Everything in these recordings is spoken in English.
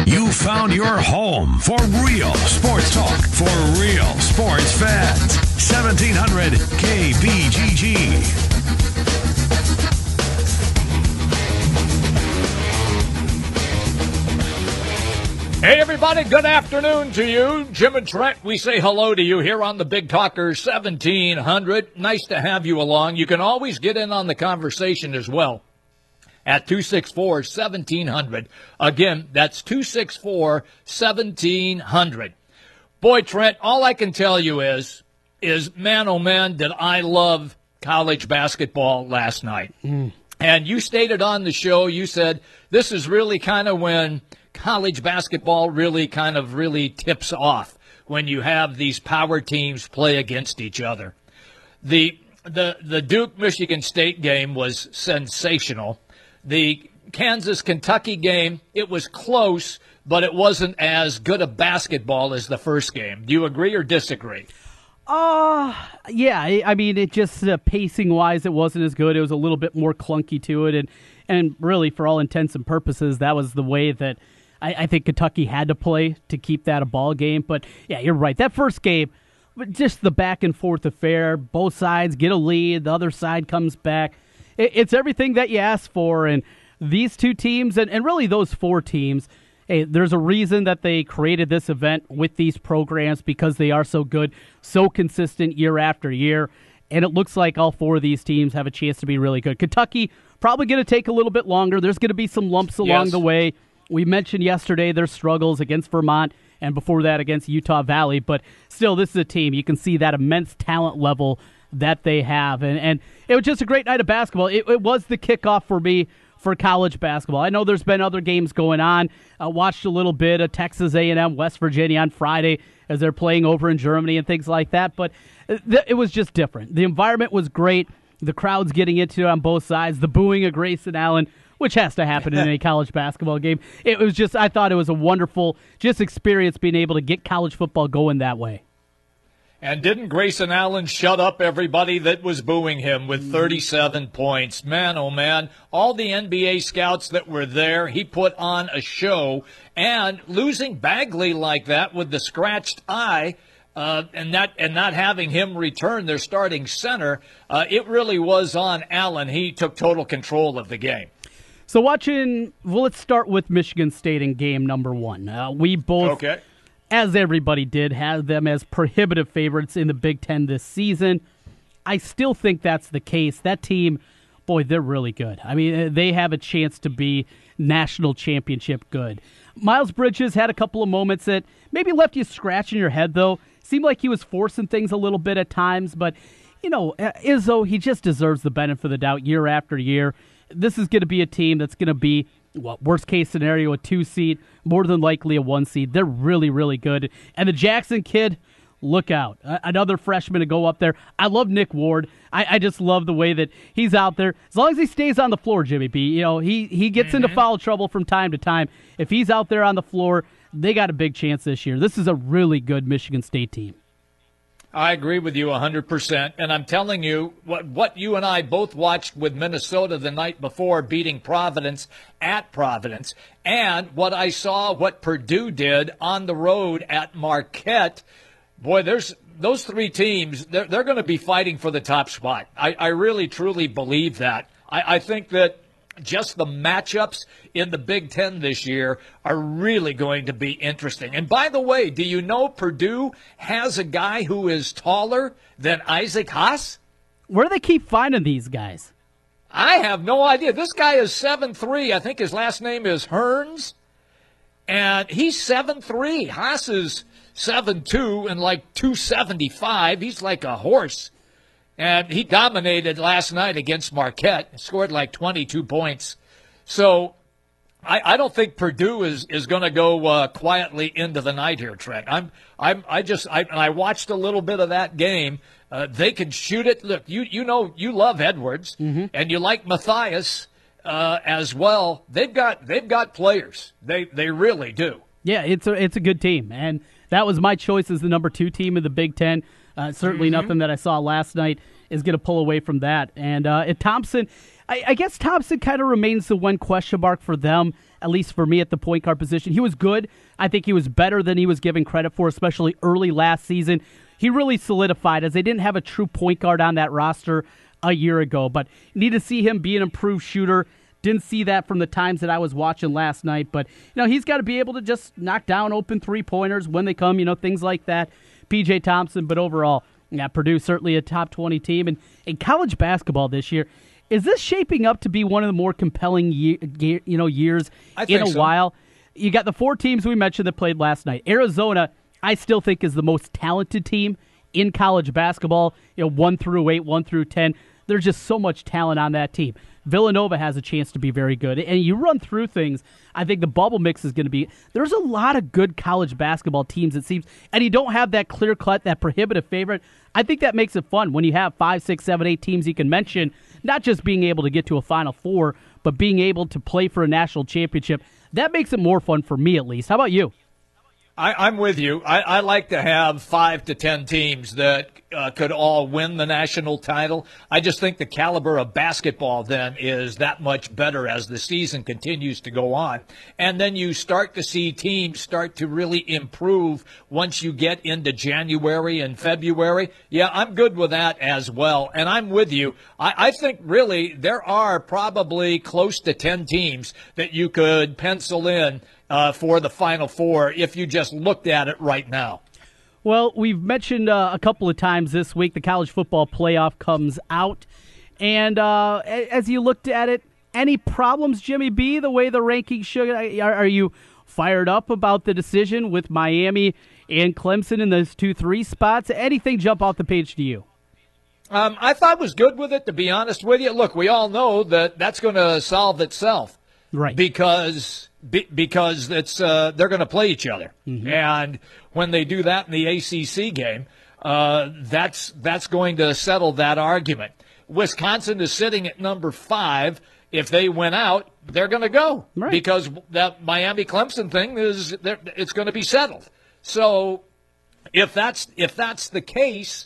You found your home for real sports talk for real sports fans. 1700 KBGG. Hey, everybody, good afternoon to you. Jim and Trent, we say hello to you here on the Big Talker 1700. Nice to have you along. You can always get in on the conversation as well at 264-1700. Again, that's 264-1700. Boy, Trent, all I can tell you is man, oh man, did I love college basketball last night. And you stated on the show, you said this is really kind of when college basketball really tips off, when you have these power teams play against each other. The Duke-Michigan State game was sensational. The Kansas-Kentucky game, it was close, but it wasn't as good a basketball as the first game. Do you agree or disagree? Yeah. I mean, it just pacing-wise, it wasn't as good. It was a little bit more clunky to it, and really, for all intents and purposes, that was the way that I think Kentucky had to play to keep that a ball game. But, yeah, you're right. That first game, just the back-and-forth affair, both sides get a lead, the other side comes back. It's everything that you asked for, and these two teams, and really those four teams, hey, there's a reason that they created this event with these programs, because they are so good, so consistent year after year, and it looks like all four of these teams have a chance to be really good. Kentucky probably going to take a little bit longer. There's going to be some lumps along the way. We mentioned yesterday their struggles against Vermont, and before that against Utah Valley, but still, this is a team. You can see that immense talent level that they have, and it was just a great night of basketball. It was the kickoff for me for college basketball. I know there's been other games going on. I watched a little bit of Texas A&M, West Virginia on Friday as they're playing over in Germany and things like that, but it was just different. The environment was great. The crowd's getting into it on both sides. The booing of Grayson Allen, which has to happen in any college basketball game. It was just, I thought it was a wonderful experience being able to get college football going that way. And didn't Grayson Allen shut up everybody that was booing him with 37 points? Man, oh man, all the NBA scouts that were there, he put on a show. And losing Bagley like that with the scratched eye, and not having him return their starting center, it really was on Allen. He took total control of the game. So let's start with Michigan State in game number one. We both, as everybody did, have them as prohibitive favorites in the Big Ten this season. I still think that's the case. That team, boy, they're really good. I mean, they have a chance to be national championship good. Miles Bridges had a couple of moments that maybe left you scratching your head, though. Seemed like he was forcing things a little bit at times, but, Izzo, he just deserves the benefit of the doubt year after year. This is going to be a team that's going to be, worst case scenario, a 2 seed, more than likely a 1 seed. They're really, really good. And the Jackson kid, look out. Another freshman to go up there. I love Nick Ward. I just love the way that he's out there. As long as he stays on the floor, Jimmy B, he gets into foul trouble from time to time. If he's out there on the floor, they got a big chance this year. This is a really good Michigan State team. I agree with you 100%, and I'm telling you, what you and I both watched with Minnesota the night before, beating Providence at Providence, and what I saw what Purdue did on the road at Marquette, boy, those three teams, they're going to be fighting for the top spot. I really, truly believe that. I think that just the matchups in the Big Ten this year are really going to be interesting. And by the way, do you know Purdue has a guy who is taller than Isaac Haas? Where do they keep finding these guys? I have no idea. This guy is 7'3". I think his last name is Hearns. And he's 7'3". Haas is 7'2" and like 275. He's like a horse. And he dominated last night against Marquette, scored like 22 points. So I don't think Purdue is going to go quietly into the night here, Trent. I watched a little bit of that game. They can shoot it. Look, you love Edwards, and you like Matthias as well. They've got players. They really do. Yeah, it's a good team, and that was my choice as the number 2 team in the Big Ten. Certainly nothing that I saw last night is going to pull away from that. And at Thompson, I guess Thompson kind of remains the one question mark for them, at least for me at the point guard position. He was good. I think he was better than he was given credit for, especially early last season. He really solidified as they didn't have a true point guard on that roster a year ago. But need to see him be an improved shooter. Didn't see that from the times that I was watching last night. But, he's got to be able to just knock down open three-pointers when they come, things like that. P.J. Thompson, but overall, Purdue certainly a top 20 team. And in college basketball this year, is this shaping up to be one of the more compelling years in a while? You got the 4 teams we mentioned that played last night. Arizona, I still think, is the most talented team in college basketball. 1 through 8, 1 through 10. There's just so much talent on that team. Villanova has a chance to be very good. And you run through things, I think the bubble mix is going to be, there's a lot of good college basketball teams, it seems, and you don't have that clear-cut, that prohibitive favorite. I think that makes it fun when you have 5, 6, 7, 8 teams you can mention, not just being able to get to a Final Four, but being able to play for a national championship. That makes it more fun for me, at least. How about you? I'm with you. I like to have 5 to 10 teams that could all win the national title. I just think the caliber of basketball then is that much better as the season continues to go on. And then you start to see teams start to really improve once you get into January and February. Yeah, I'm good with that as well. And I'm with you. I think really there are probably close to 10 teams that you could pencil in for the Final Four if you just looked at it right now. Well, we've mentioned a couple of times this week the college football playoff comes out. And as you looked at it, any problems, Jimmy B, the way the rankings should? Are you fired up about the decision with Miami and Clemson in those 2-3 spots? Anything jump off the page to you? I thought it was good with it, to be honest with you. Look, we all know that that's going to solve itself. Right. Because it's they're going to play each other. Mm-hmm. And when they do that in the ACC game, that's going to settle that argument. Wisconsin is sitting at number 5. If they win out, they're going to go. Right. Because that Miami-Clemson thing it's going to be settled. So if that's the case,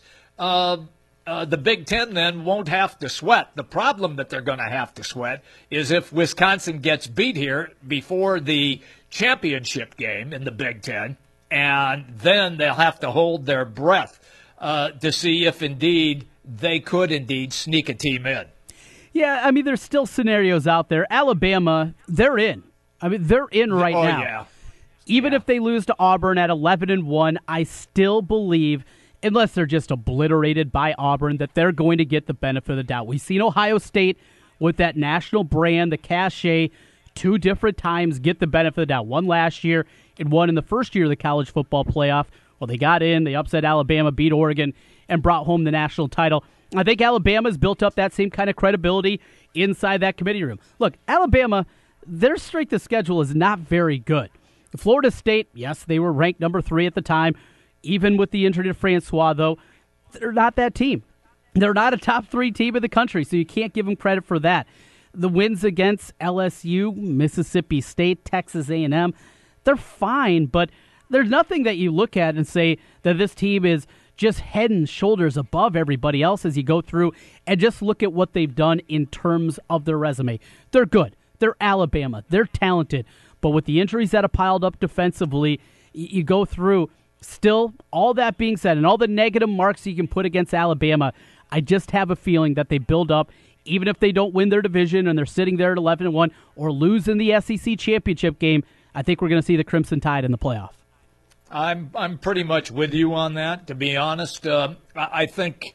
the Big Ten then won't have to sweat. The problem that they're going to have to sweat is if Wisconsin gets beat here before the championship game in the Big Ten, and then they'll have to hold their breath to see if indeed they could indeed sneak a team in. Yeah, I mean, there's still scenarios out there. Alabama, they're in. I mean, they're in right now. Yeah. Even if they lose to Auburn at 11-1, I still believe, unless they're just obliterated by Auburn, that they're going to get the benefit of the doubt. We've seen Ohio State with that national brand, the cachet, 2 different times get the benefit of the doubt. One last year and one in the first year of the college football playoff. Well, they got in, they upset Alabama, beat Oregon, and brought home the national title. I think Alabama's built up that same kind of credibility inside that committee room. Look, Alabama, their strength of schedule is not very good. Florida State, yes, they were ranked number 3 at the time. Even with the injury to Francois, though, they're not that team. They're not a top 3 team in the country, so you can't give them credit for that. The wins against LSU, Mississippi State, Texas A&M, they're fine, but there's nothing that you look at and say that this team is just head and shoulders above everybody else as you go through and just look at what they've done in terms of their resume. They're good. They're Alabama. They're talented. But with the injuries that have piled up defensively, you go through. Still, all that being said, and all the negative marks you can put against Alabama, I just have a feeling that they build up, even if they don't win their division and they're sitting there at 11-1 or lose in the SEC championship game, I think we're going to see the Crimson Tide in the playoff. I'm pretty much with you on that, to be honest. I think,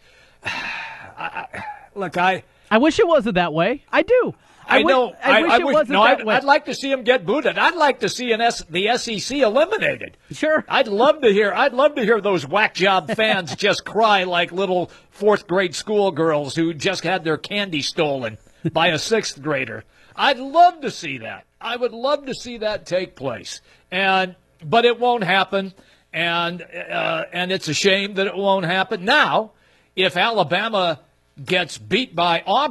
look, I wish it wasn't that way. I do. I wish it wasn't that way. I'd like to see him get booted. I'd like to see the SEC eliminated. Sure. I'd love to hear those whack job fans just cry like little 4th grade schoolgirls who just had their candy stolen by a 6th grader. I'd love to see that. I would love to see that take place. But it won't happen, and it's a shame that it won't happen. Now, if Alabama gets beat by Auburn,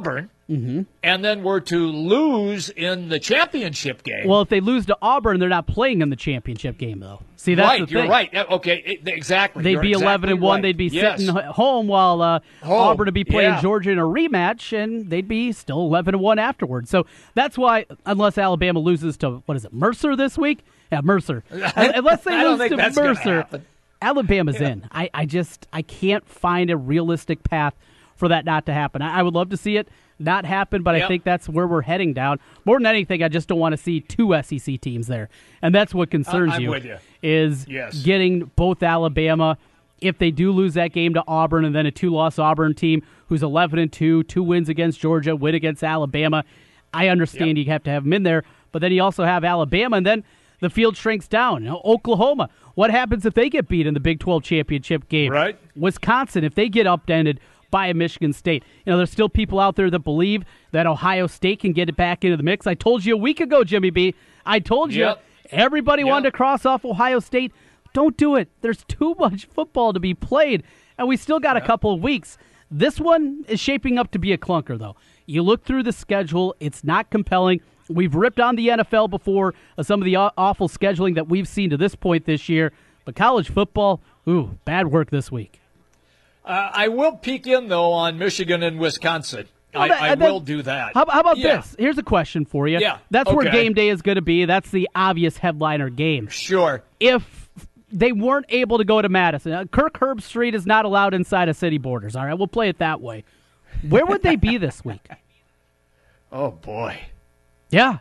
and then were to lose in the championship game. Well, if they lose to Auburn, they're not playing in the championship game, though. See, that's right, the thing. You're right. Okay, exactly. They'd be 11-1. Right. They'd be yes. sitting home while Auburn would be playing yeah. Georgia in a rematch, and they'd be still 11-1 afterwards. So that's why, unless Alabama loses to, Mercer this week? Yeah, Mercer. Unless they lose to Mercer, Alabama's in. I can't find a realistic path for that not to happen. I would love to see it not happen, but I think that's where we're heading down. More than anything, I just don't want to see two SEC teams there. And that's what concerns I'm you, with you. Is getting both Alabama, if they do lose that game to Auburn, and then a two-loss Auburn team who's 11-2, 2 wins against Georgia, win against Alabama. I understand you have to have them in there, but then you also have Alabama, and then the field shrinks down. Oklahoma, what happens if they get beat in the Big 12 championship game? Right. Wisconsin, if they get upended by a Michigan State. There's still people out there that believe that Ohio State can get it back into the mix. I told you a week ago, Jimmy B. I told you everybody wanted to cross off Ohio State. Don't do it. There's too much football to be played, and we still got a couple of weeks. This one is shaping up to be a clunker, though. You look through the schedule, it's not compelling. We've ripped on the NFL before, some of the awful scheduling that we've seen to this point this year, but college football, bad work this week. I will peek in, though, on Michigan and Wisconsin. I will do that. How about this? Here's a question for you. Yeah. That's where game day is going to be. That's the obvious headliner game. Sure. If they weren't able to go to Madison, Kirk Herbstreit is not allowed inside of city borders. All right, we'll play it that way. Where would they be this week? Oh, boy. Yeah.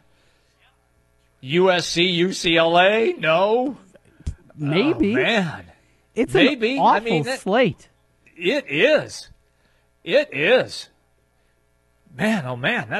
USC, UCLA? No. Maybe. Oh, man. It's an awful slate. It is. It is. Man, oh man,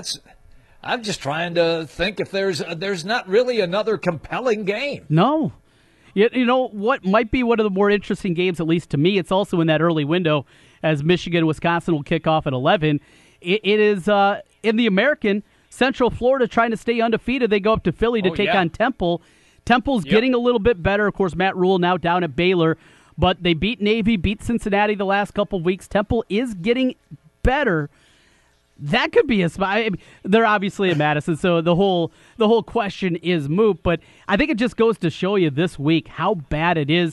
I'm just trying to think if there's not really another compelling game. No. You know what might be one of the more interesting games, at least to me, it's also in that early window as Michigan and Wisconsin will kick off at 11. It is in the American, Central Florida trying to stay undefeated. They go up to Philly to take on Temple. Temple's getting a little bit better. Of course, Matt Rule now down at Baylor. But they beat Navy, beat Cincinnati the last couple of weeks. Temple is getting better. That could be a spot. I mean, they're obviously in Madison, so the whole question is moot. But I think it just goes to show you this week how bad it is.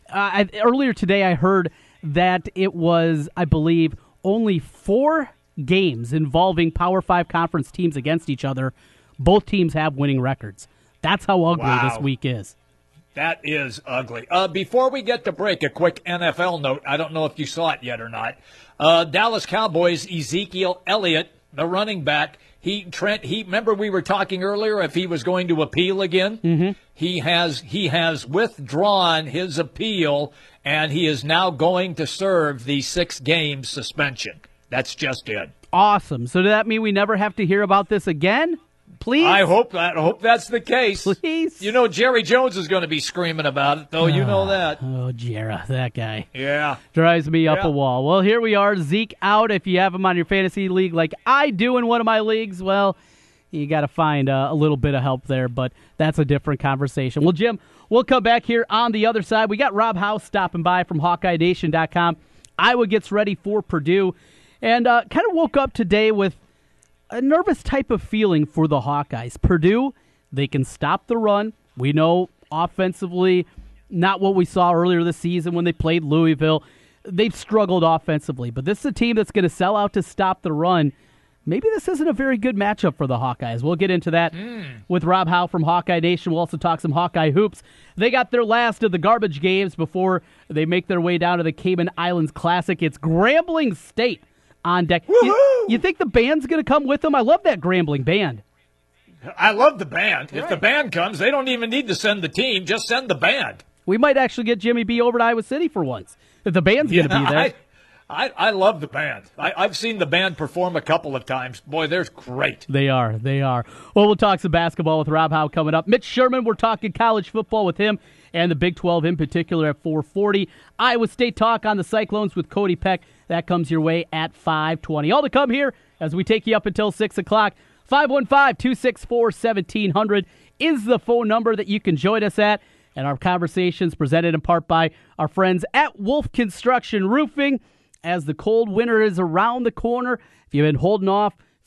Earlier today, I heard that it was, I believe, only 4 games involving Power 5 conference teams against each other. Both teams have winning records. That's how ugly this week is. That is ugly. Before we get to break, a quick NFL note. I don't know if you saw it yet or not. Dallas Cowboys, Ezekiel Elliott, the running back. Remember we were talking earlier if he was going to appeal again? Mm-hmm. He has withdrawn his appeal, and he is now going to serve the 6-game suspension. That's just it. Awesome. So does that mean we never have to hear about this again? Please? I hope that's the case. Please? Jerry Jones is going to be screaming about it, though. You know that. Oh, Jera, that guy. Yeah. Drives me up a wall. Well, here we are. Zeke out. If you have him on your fantasy league like I do in one of my leagues, well, you got to find a little bit of help there, but that's a different conversation. Well, Jim, we'll come back here on the other side. We got Rob House stopping by from HawkeyeNation.com. Iowa gets ready for Purdue, and kind of woke up today with a nervous type of feeling for the Hawkeyes. Purdue, they can stop the run. We know offensively, not what we saw earlier this season when they played Louisville. They've struggled offensively, but this is a team that's going to sell out to stop the run. Maybe this isn't a very good matchup for the Hawkeyes. We'll get into that with Rob Howe from Hawkeye Nation. We'll also talk some Hawkeye hoops. They got their last of the garbage games before they make their way down to the Cayman Islands Classic. It's Grambling State on deck. You think the band's going to come with them? I love that Grambling band. I love the band. Right. If the band comes, they don't even need to send the team. Just send the band. We might actually get Jimmy B over to Iowa City for once, if the band's going to be there. I love the band. I've seen the band perform a couple of times. Boy, they're great. They are. Well, we'll talk some basketball with Rob Howe coming up. Mitch Sherman, we're talking college football with him and the Big 12 in particular at 4:40. Iowa State talk on the Cyclones with Cody Peck. That comes your way at 5:20. All to come here as we take you up until 6 o'clock. 515-264-1700 is the phone number that you can join us at. And our conversations presented in part by our friends at Wolf Construction Roofing. As the cold winter is around the corner, if you've been holding off,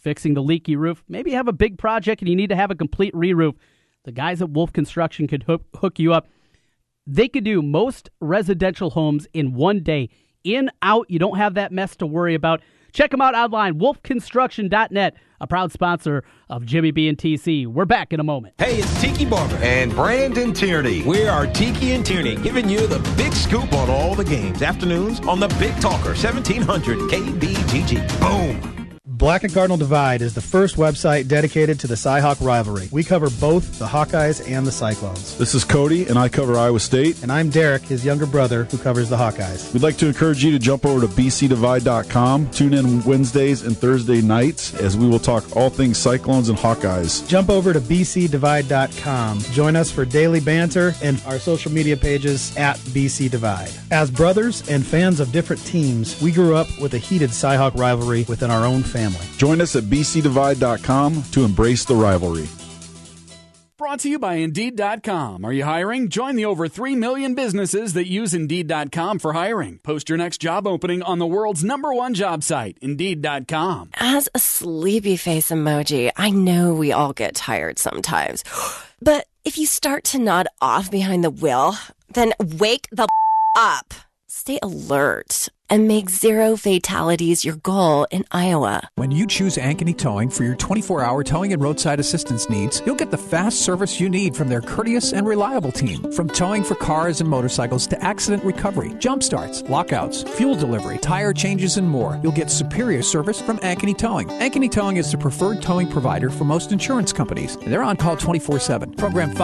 fixing the leaky roof. Maybe you have a big project and you need to have a complete re-roof. The guys at Wolf Construction could hook you up. They could do most residential homes in one day. In, out, you don't have that mess to worry about. Check them out online, wolfconstruction.net, a proud sponsor of Jimmy B and TC. We're back in a moment. Hey, it's Tiki Barber and Brandon Tierney. We are Tiki and Tierney, giving you the big scoop on all the games. Afternoons on the Big Talker, 1700 KBGG. Boom. Black and Cardinal Divide is the first website dedicated to the Cy-Hawk rivalry. We cover both the Hawkeyes and the Cyclones. This is Cody, and I cover Iowa State. And I'm Derek, his younger brother, who covers the Hawkeyes. We'd like to encourage you to jump over to bcdivide.com. Tune in Wednesdays and Thursday nights as we will talk all things Cyclones and Hawkeyes. Jump over to bcdivide.com. Join us for daily banter and our social media pages at BC Divide. As brothers and fans of different teams, we grew up with a heated Cy-Hawk rivalry within our own family. Join us at bcdivide.com to embrace the rivalry. Brought to you by Indeed.com. Are you hiring? Join the over 3 million businesses that use Indeed.com for hiring. Post your next job opening on the world's #1 job site, Indeed.com. As a sleepy face emoji, I know we all get tired sometimes. But if you start to nod off behind the wheel, then wake the up. Stay alert and make zero fatalities your goal in Iowa. When you choose Ankeny Towing for your 24-hour towing and roadside assistance needs, you'll get the fast service you need from their courteous and reliable team. From towing for cars and motorcycles to accident recovery, jump starts, lockouts, fuel delivery, tire changes, and more, you'll get superior service from Ankeny Towing. Ankeny Towing is the preferred towing provider for most insurance companies. They're on call 24/7. Program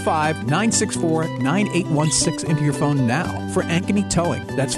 515-964-9816 into your phone now for Ankeny Towing. That's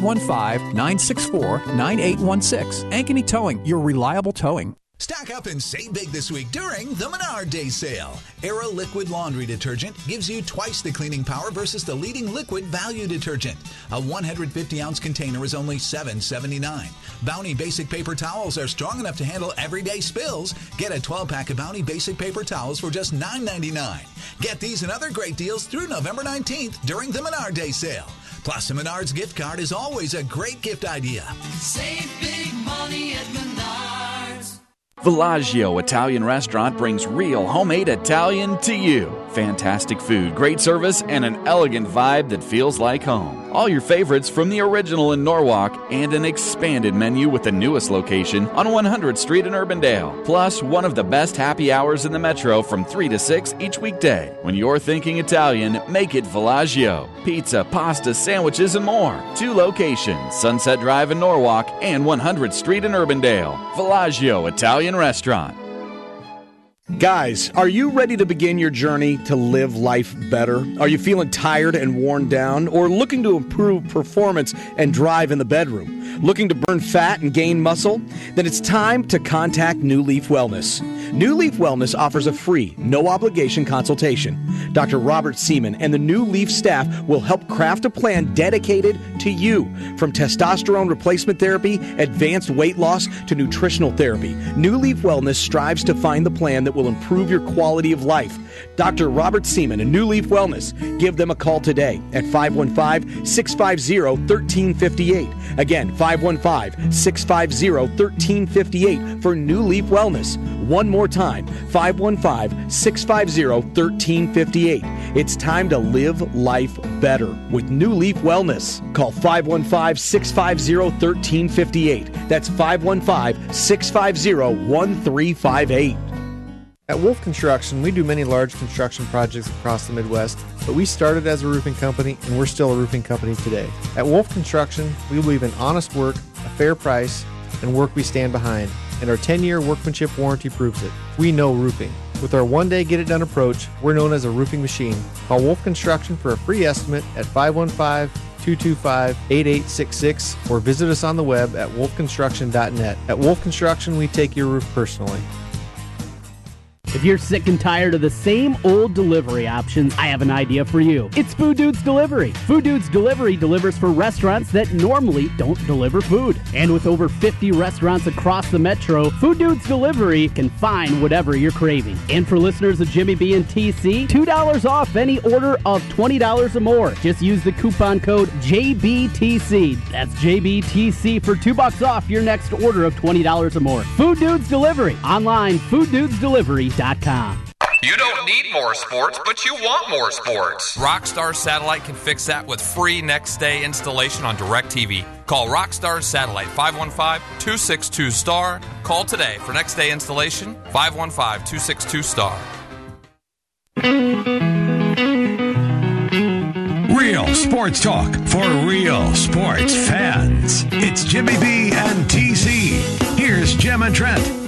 515-964-9816. Ankeny Towing, your reliable towing. Stock up and save big this week during the Menard Day sale. Era Liquid Laundry Detergent gives you twice the cleaning power versus the leading liquid value detergent. A 150-ounce container is only $7.79. Bounty Basic Paper Towels are strong enough to handle everyday spills. Get a 12-pack of Bounty Basic Paper Towels for just $9.99. Get these and other great deals through November 19th during the Menard Day sale. Plus, a Menards gift card is always a great gift idea. Save big money at Menards. Villaggio Italian Restaurant brings real homemade Italian to you. Fantastic food, great service, and an elegant vibe that feels like home. All your favorites from the original in Norwalk and an expanded menu with the newest location on 100th Street in Urbandale. Plus, one of the best happy hours in the metro from 3 to 6 each weekday. When you're thinking Italian, make it Villaggio. Pizza, pasta, sandwiches, and more. 2 locations, Sunset Drive in Norwalk and 100th Street in Urbandale. Villaggio Italian Restaurant. Guys, are you ready to begin your journey to live life better? Are you feeling tired and worn down, or looking to improve performance and drive in the bedroom? Looking to burn fat and gain muscle? Then it's time to contact New Leaf Wellness. New Leaf Wellness offers a free, no-obligation consultation. Dr. Robert Seaman and the New Leaf staff will help craft a plan dedicated to you. From testosterone replacement therapy, advanced weight loss, to nutritional therapy, New Leaf Wellness strives to find the plan that will improve your quality of life. Dr. Robert Seaman and New Leaf Wellness. Give them a call today at 515-650-1358. Again, 515-650-1358 for New Leaf Wellness. One more time, 515-650-1358. It's time to live life better with New Leaf Wellness. Call 515-650-1358. That's 515-650-1358. At Wolf Construction, we do many large construction projects across the Midwest, but we started as a roofing company and we're still a roofing company today. At Wolf Construction, we believe in honest work, a fair price, and work we stand behind, and our 10-year workmanship warranty proves it. We know roofing. With our one-day get-it-done approach, we're known as a roofing machine. Call Wolf Construction for a free estimate at 515-225-8866 or visit us on the web at wolfconstruction.net. At Wolf Construction, we take your roof personally. If you're sick and tired of the same old delivery options, I have an idea for you. It's Food Dudes Delivery. Food Dudes Delivery delivers for restaurants that normally don't deliver food. And with over 50 restaurants across the metro, Food Dudes Delivery can find whatever you're craving. And for listeners of Jimmy B and TC, $2 off any order of $20 or more. Just use the coupon code JBTC. That's JBTC for $2 off your next order of $20 or more. Food Dudes Delivery. Online, fooddudesdelivery.com. You don't need more sports, but you want more sports. Rockstar Satellite can fix that with free next-day installation on DirecTV. Call Rockstar Satellite 515-262-STAR. Call today for next-day installation, 515-262-STAR. Real sports talk for real sports fans. It's Jimmy B and TC. Here's Jim and Trent.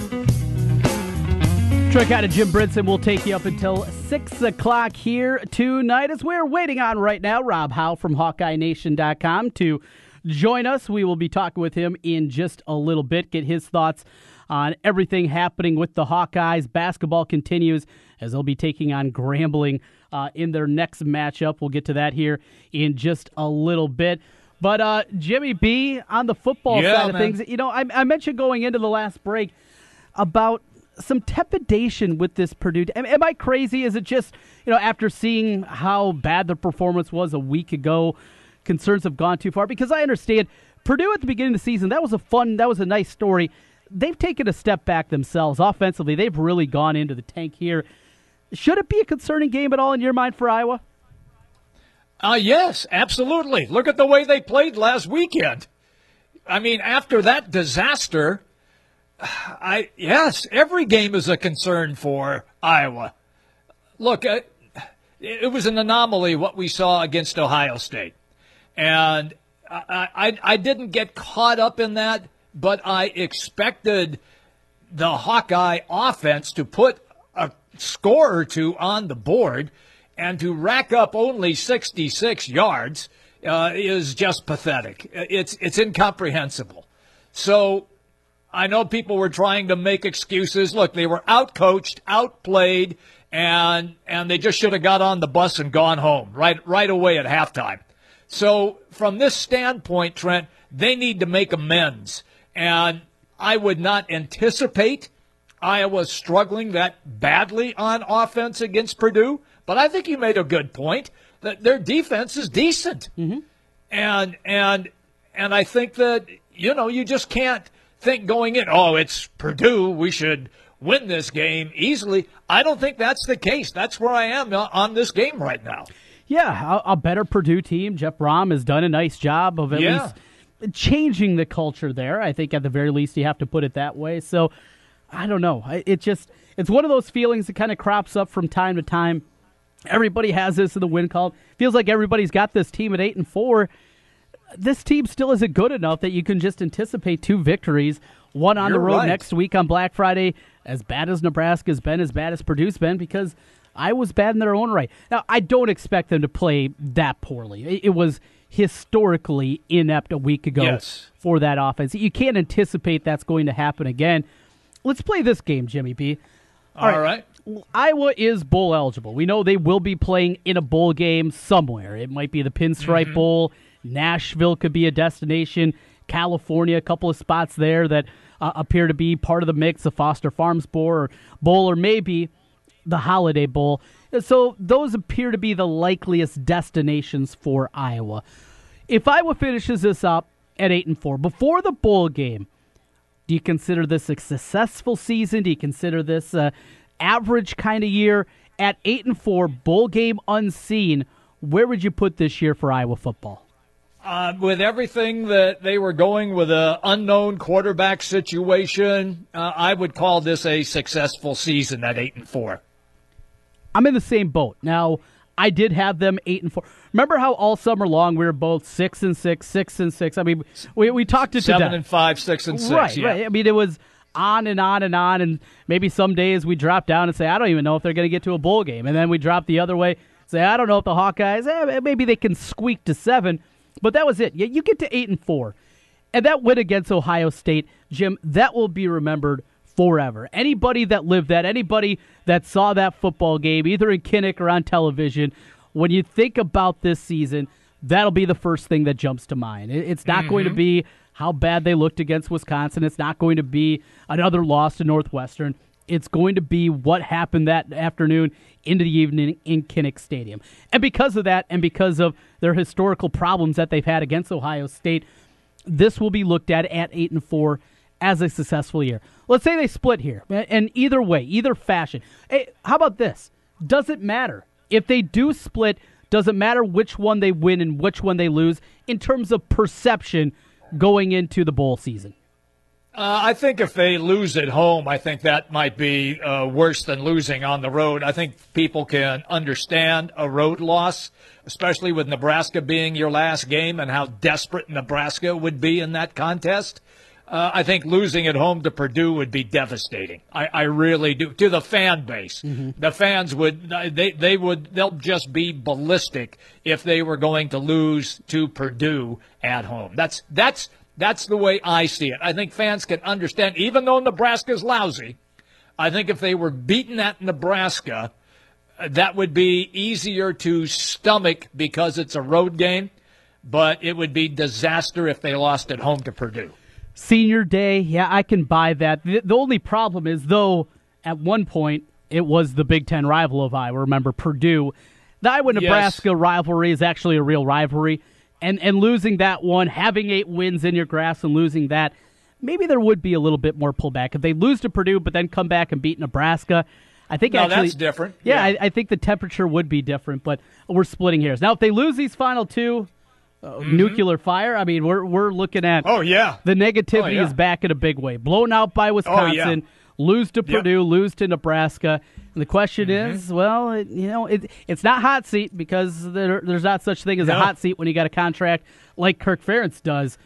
Truck out of Jim Brinson will take you up until 6 o'clock here tonight as we're waiting on right now Rob Howe from HawkeyeNation.com to join us. We will be talking with him in just a little bit, get his thoughts on everything happening with the Hawkeyes. Basketball continues as they'll be taking on Grambling in their next matchup. We'll get to that here in just a little bit. But Jimmy B, on the football side of things, you know, I mentioned going into the last break about some trepidation with this Purdue. Am I crazy? Is it just, you know, after seeing how bad the performance was a week ago, concerns have gone too far? Because I understand Purdue at the beginning of the season, that was a nice story. They've taken a step back themselves. Offensively, they've really gone into the tank here. Should it be a concerning game at all in your mind for Iowa? Yes, absolutely. Look at the way they played last weekend. I mean, after that disaster, yes, every game is a concern for Iowa. Look, it was an anomaly what we saw against Ohio State. And I didn't get caught up in that, but I expected the Hawkeye offense to put a score or two on the board, and to rack up only 66 yards is just pathetic. It's incomprehensible. So I know people were trying to make excuses. Look, they were outcoached, outplayed, and they just should have got on the bus and gone home right away at halftime. So from this standpoint, Trent, they need to make amends. And I would not anticipate Iowa struggling that badly on offense against Purdue, but I think you made a good point that their defense is decent. Mm-hmm. And I think that, you know, you just can't think going in, oh, it's Purdue, we should win this game easily. I don't think that's the case. That's where I am on this game right now. Yeah, a better Purdue team. Jeff Brom has done a nice job of at least changing the culture there. I think at the very least you have to put it that way. So I don't know. It's one of those feelings that kind of crops up from time to time. Everybody has this in the win column. Feels like everybody's got this team at 8-4. This team still isn't good enough that you can just anticipate 2 victories, one on the road next week on Black Friday, as bad as Nebraska's been, as bad as Purdue's been, because Iowa's bad in their own right. Now, I don't expect them to play that poorly. It was historically inept a week ago for that offense. You can't anticipate that's going to happen again. Let's play this game, Jimmy B. All right. Iowa is bowl eligible. We know they will be playing in a bowl game somewhere. It might be the Pinstripe Bowl. Nashville could be a destination. California, a couple of spots there that appear to be part of the mix, the Foster Farms Bowl, or maybe the Holiday Bowl. So those appear to be the likeliest destinations for Iowa. If Iowa finishes this up at 8-4, before the bowl game, do you consider this a successful season? Do you consider this average kind of year? At 8-4, bowl game unseen, where would you put this year for Iowa football? With everything that they were going with an unknown quarterback situation, I would call this a successful season at 8-4. I'm in the same boat. Now, I did have them 8-4. Remember how all summer long we were both 6-6, 6-6. I mean, we talked it to death. 7-5, 6-6. Right. I mean, it was on and on and on, and maybe some days we drop down and say, I don't even know if they're going to get to a bowl game. And then we drop the other way, say, I don't know if the Hawkeyes, maybe they can squeak to 7. But that was it. You get to 8-4. And that win against Ohio State, Jim, that will be remembered forever. Anybody that lived that, anybody that saw that football game, either in Kinnick or on television, when you think about this season, that'll be the first thing that jumps to mind. It's not going to be how bad they looked against Wisconsin. It's not going to be another loss to Northwestern. It's going to be what happened that afternoon into the evening in Kinnick Stadium. And because of that, and because of their historical problems that they've had against Ohio State, this will be looked at 8-4 as a successful year. Let's say they split here, and either way, either fashion. Hey, how about this? Does it matter? If they do split, does it matter which one they win and which one they lose in terms of perception going into the bowl season? I think if they lose at home, I think that might be worse than losing on the road. I think people can understand a road loss, especially with Nebraska being your last game and how desperate Nebraska would be in that contest. I think losing at home to Purdue would be devastating. I really do. To the fan base. The fans they'll just be ballistic if they were going to lose to Purdue at home. That's the way I see it. I think fans can understand, even though Nebraska's lousy, I think if they were beaten at Nebraska, that would be easier to stomach because it's a road game, but it would be disaster if they lost at home to Purdue. Senior day, yeah, I can buy that. The only problem is, though, at one point, it was the Big Ten rival of Iowa. Remember, Purdue. The Iowa-Nebraska rivalry is actually a real rivalry. And losing that one, having 8 wins in your grasp and losing that, maybe there would be a little bit more pullback. If they lose to Purdue but then come back and beat Nebraska, I think that's different. Yeah, I think the temperature would be different, but we're splitting hairs. Now, if they lose these final two, nuclear fire, I mean, we're looking at the negativity is back in a big way. Blown out by Wisconsin, lose to Purdue, lose to Nebraska. And the question is, well, it's not hot seat because there's not such thing as a hot seat when you got a contract like Kirk Ferentz does.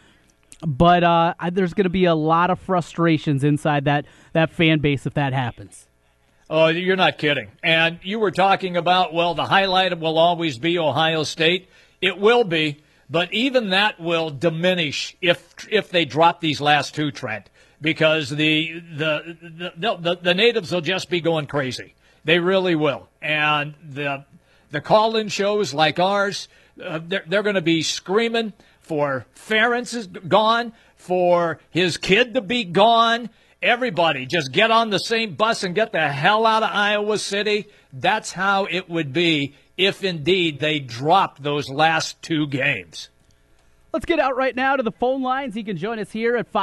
But there's going to be a lot of frustrations inside that fan base if that happens. Oh, you're not kidding. And you were talking about, well, the highlight will always be Ohio State. It will be. But even that will diminish if they drop these last two, Trent, because the natives will just be going crazy. They really will. And the call-in shows like ours, they're going to be screaming for Ferentz is gone, for his kid to be gone. Everybody just get on the same bus and get the hell out of Iowa City. That's how it would be if indeed they dropped those last two games. Let's get out right now to the phone lines. You can join us here at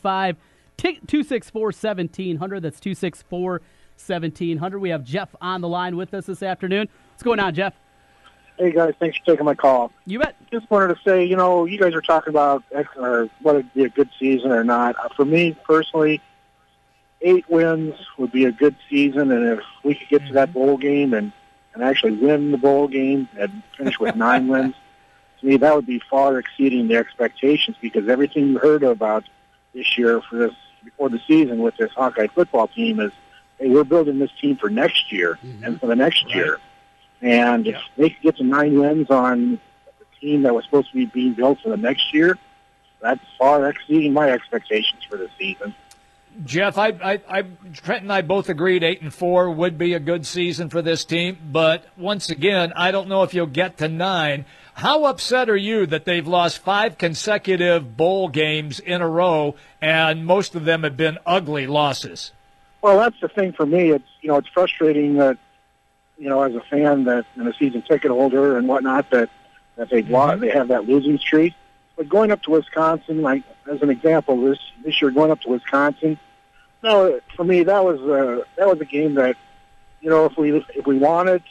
515-264-1700. That's 264-1700. We have Jeff on the line with us this afternoon. What's going on, Jeff? Hey, guys. Thanks for taking my call. You bet. Just wanted to say, you guys are talking about whether it'd be a good season or not. For me, personally, 8 wins would be a good season, and if we could get to that bowl game and actually win the bowl game and finish with 9 wins, to me that would be far exceeding the expectations, because everything you heard about this year before the season with this Hawkeye football team is, hey, we're building this team for next year and for the next year. And if they could get to 9 wins on the team that was supposed to be being built for the next year, that's far exceeding my expectations for the season. Jeff, Trent and I both agreed 8-4 would be a good season for this team, but once again, I don't know if you'll get to 9. How upset are you that they've lost 5 consecutive bowl games in a row, and most of them have been ugly losses? Well, that's the thing for me. It's frustrating that, as a fan and a season ticket holder and whatnot, that they have that losing streak. But going up to Wisconsin, like as an example, this year going up to Wisconsin, no, for me that was a game that, if we wanted,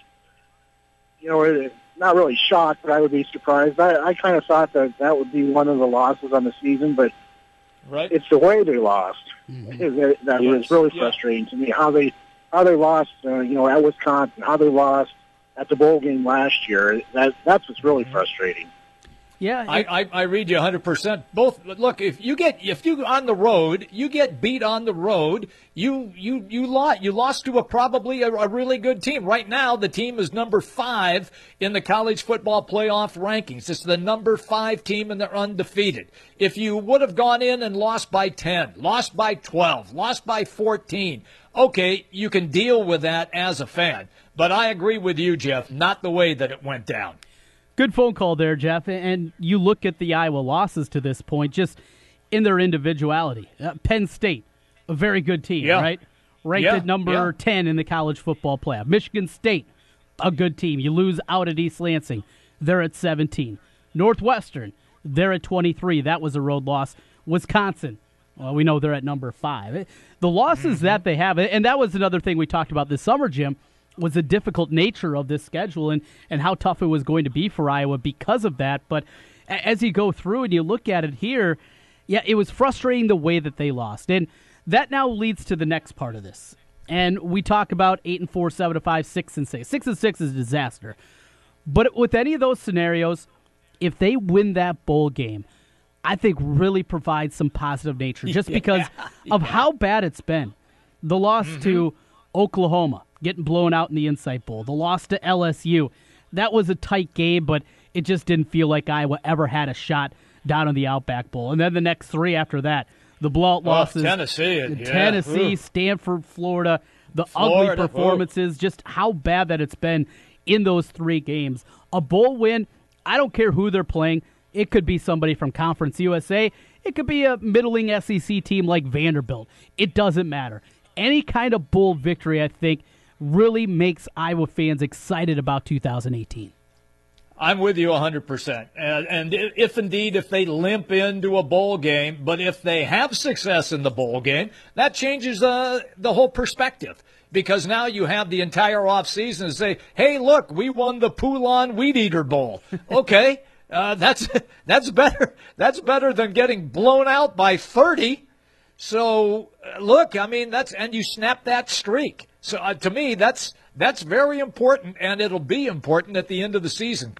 not really shocked, but I would be surprised. I kind of thought that would be one of the losses on the season, but it's the way they lost that was really frustrating to me. How they lost, at Wisconsin, how they lost at the bowl game last year. That's what's really frustrating. Yeah, I read you 100%. Both. Look, if you on the road, you get beat on the road. You lost to probably a really good team. Right now, the team is number 5 in the college football playoff rankings. It's the number 5 team, and they're undefeated. If you would have gone in and lost by 10, lost by 12, lost by 14, okay, you can deal with that as a fan. But I agree with you, Jeff. Not the way that it went down. Good phone call there, Jeff. And you look at the Iowa losses to this point, just in their individuality. Penn State, a very good team, right? Ranked at number 10 in the college football playoff. Michigan State, a good team. You lose out at East Lansing. They're at 17. Northwestern, they're at 23. That was a road loss. Wisconsin, well, we know they're at number 5. The losses that they have, and that was another thing we talked about this summer, Jim, was the difficult nature of this schedule and how tough it was going to be for Iowa because of that. But as you go through and you look at it here, yeah, it was frustrating the way that they lost. And that now leads to the next part of this. And we talk about 8-4, 7-5, 6-6. 6-6 is a disaster. But with any of those scenarios, if they win that bowl game, I think really provides some positive nature just because of how bad it's been. The loss to Oklahoma, getting blown out in the Insight Bowl. The loss to LSU, that was a tight game, but it just didn't feel like Iowa ever had a shot down in the Outback Bowl. And then the next 3 after that, the blowout losses. Tennessee, Stanford, Florida, the ugly performances, just how bad that it's been in those 3 games. A bowl win, I don't care who they're playing. It could be somebody from Conference USA. It could be a middling SEC team like Vanderbilt. It doesn't matter. Any kind of bowl victory, I think, really makes Iowa fans excited about 2018. I'm with you 100%. And if they limp into a bowl game, but if they have success in the bowl game, that changes the whole perspective. Because now you have the entire offseason to say, hey, look, we won the Poulon Weed Eater Bowl. Okay, that's better. That's better than getting blown out by 30. So, look, I mean, and you snap that streak. So, to me, that's very important, and it'll be important at the end of the season.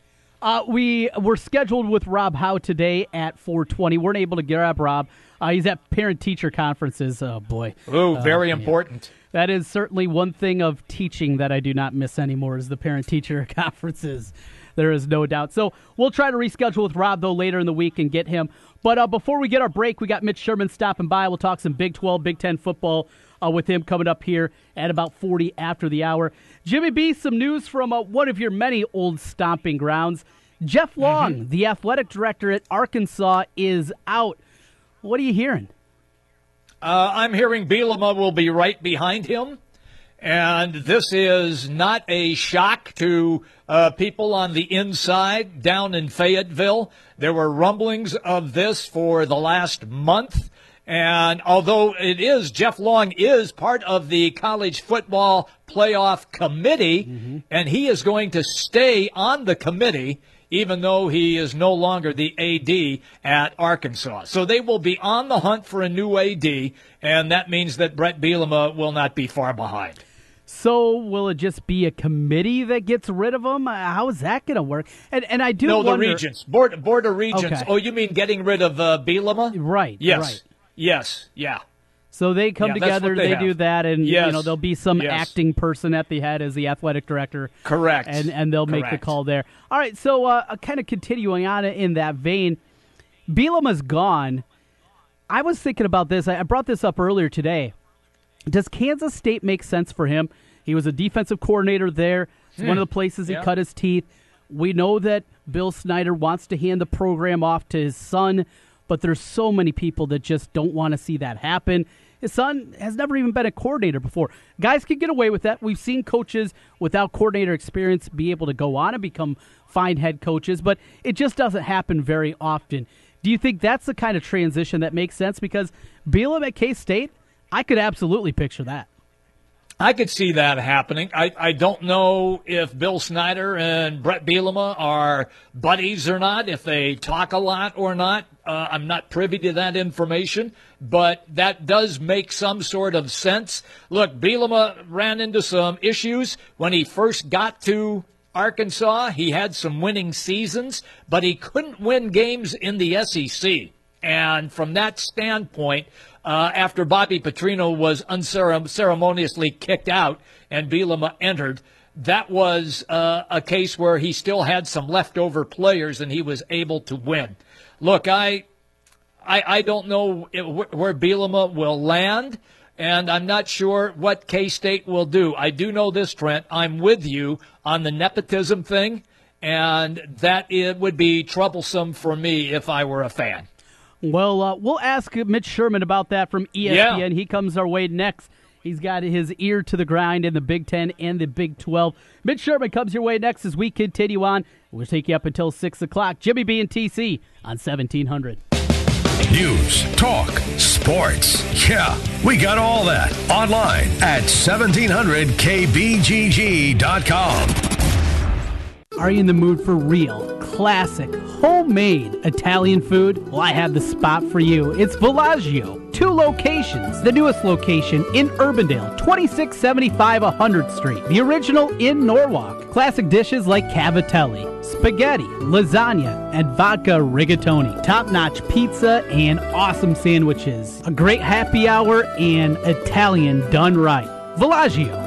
We were scheduled with Rob Howe today at 4:20. Weren't able to grab Rob. He's at parent-teacher conferences. Oh, boy. Oh, very important. That is certainly one thing of teaching that I do not miss anymore is the parent-teacher conferences. There is no doubt. So we'll try to reschedule with Rob, though, later in the week and get him. But before we get our break, we got Mitch Sherman stopping by. We'll talk some Big 12, Big 10 football with him coming up here at about 40 after the hour. Jimmy B, some news from one of your many old stomping grounds. Jeff Long, the athletic director at Arkansas, is out. What are you hearing? I'm hearing Bielema will be right behind him. And this is not a shock to people on the inside down in Fayetteville. There were rumblings of this for the last month. And although Jeff Long is part of the college football playoff committee, and he is going to stay on the committee, even though he is no longer the AD at Arkansas. So they will be on the hunt for a new AD, and that means that Brett Bielema will not be far behind. So will it just be a committee that gets rid of him? How is that going to work? And I do wonder. No, the regents. Board of Regents. Okay. Oh, you mean getting rid of Bielema? Right. Yes. Right. Yes. Yeah. So they come together, they do that, and there'll be some acting person at the head as the athletic director. Correct. And they'll make the call there. All right, so kind of continuing on in that vein, Bielema's gone. I was thinking about this. I brought this up earlier today. Does Kansas State make sense for him? He was a defensive coordinator there. It's one of the places he cut his teeth. We know that Bill Snyder wants to hand the program off to his son, but there's so many people that just don't want to see that happen. His son has never even been a coordinator before. Guys can get away with that. We've seen coaches without coordinator experience be able to go on and become fine head coaches, but it just doesn't happen very often. Do you think that's the kind of transition that makes sense? Because Bielema at K-State, I could absolutely picture that. I could see that happening. I don't know if Bill Snyder and Brett Bielema are buddies or not, if they talk a lot or not. I'm not privy to that information, but that does make some sort of sense. Look, Bielema ran into some issues when he first got to Arkansas. He had some winning seasons, but he couldn't win games in the SEC. And from that standpoint, after Bobby Petrino was unceremoniously kicked out and Bielema entered, that was a case where he still had some leftover players and he was able to win. Look, I don't know where Bielema will land, and I'm not sure what K-State will do. I do know this, Trent. I'm with you on the nepotism thing, and that it would be troublesome for me if I were a fan. Well, we'll ask Mitch Sherman about that from ESPN. Yeah. He comes our way next. He's got his ear to the grind in the Big Ten and the Big 12. Mitch Sherman comes your way next as we continue on. We'll take you up until 6 o'clock. Jimmy B and TC on 1700. News, talk, sports. Yeah, we got all that online at 1700kbgg.com. Are you in the mood for real, classic, homemade Italian food? Well, I have the spot for you. It's Villaggio. 2 locations. The newest location in Urbandale, 2675 100th Street. The original in Norwalk. Classic dishes like cavatelli, spaghetti, lasagna, and vodka rigatoni. Top-notch pizza and awesome sandwiches. A great happy hour and Italian done right. Villaggio.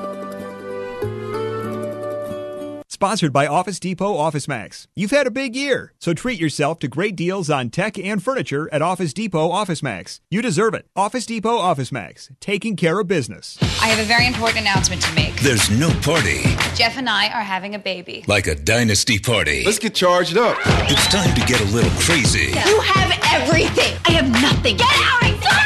Sponsored by Office Depot Office Max. You've had a big year, so treat yourself to great deals on tech and furniture at Office Depot Office Max. You deserve it. Office Depot Office Max, taking care of business. I have a very important announcement to make. There's no party Jeff and I are having a baby. like a dynasty party. Let's get charged up. It's time to get a little crazy. You have everything. I have nothing. Get out!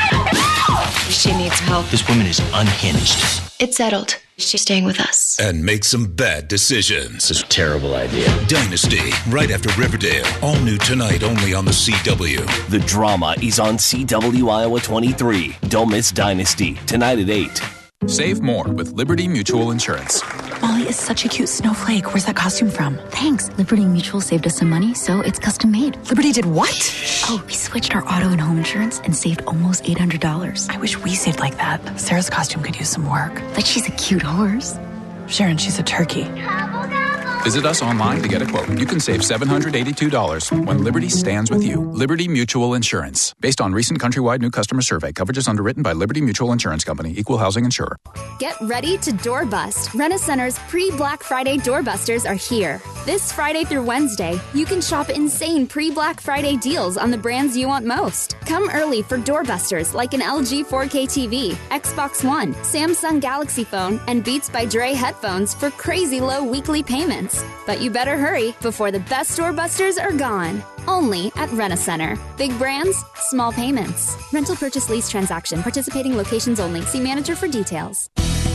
She needs help. This woman is unhinged. It's settled. She's staying with us. And make some bad decisions. It's a terrible idea. Dynasty, right after Riverdale. All new tonight, only on the CW. The drama is on CW Iowa 23. Don't miss Dynasty, tonight at 8. Save more with Liberty Mutual Insurance. Molly is such a cute snowflake. Where's that costume from? Thanks. Liberty Mutual saved us some money, so it's custom made. Liberty did what? Oh, we switched our auto and home insurance and saved almost $800. I wish we saved like that. Sarah's costume could use some work. But she's a cute horse. Sharon, she's a turkey. Visit us online to get a quote. You can save $782 when Liberty stands with you. Liberty Mutual Insurance. Based on recent countrywide new customer survey. Coverages underwritten by Liberty Mutual Insurance Company. Equal housing insurer. Get ready to doorbust. Rent-A-Center's pre-Black Friday doorbusters are here. This Friday through Wednesday, you can shop insane pre-Black Friday deals on the brands you want most. Come early for doorbusters like an LG 4K TV, Xbox One, Samsung Galaxy Phone, and Beats by Dre headphones for crazy low weekly payments. But you better hurry before the best doorbusters are gone. Only at Rent-A-Center. Big brands, small payments. Rental purchase lease transaction. Participating locations only. See manager for details.